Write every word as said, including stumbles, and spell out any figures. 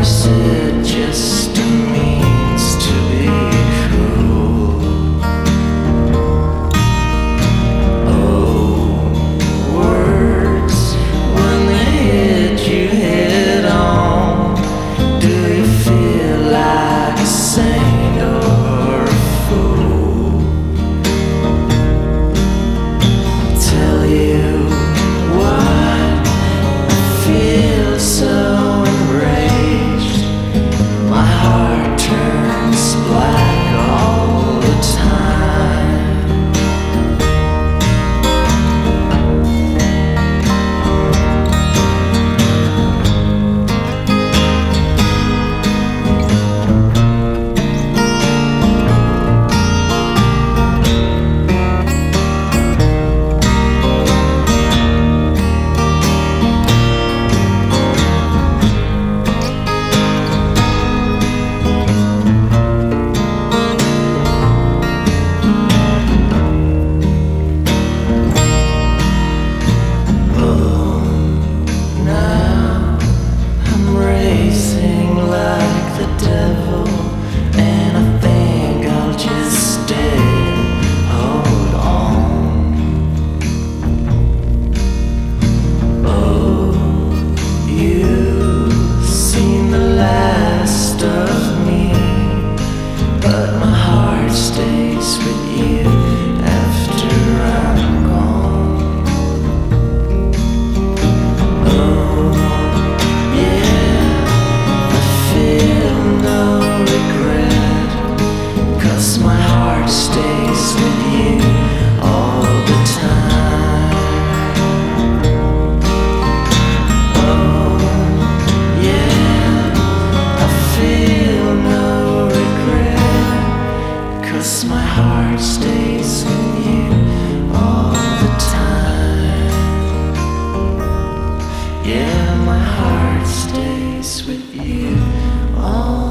is it just a means to be cruel? Oh, words, when they hit you head on, do you feel like a saint or a fool? Tell you what, I feel so enraged. My heart turns black all the time. Stays with you after I'm gone. Oh, yeah, I feel no regret, 'cause my heart stays with you all the time. Oh, yeah, I feel no regret, 'cause my heart stays with you all the time. Yeah, my heart stays with you all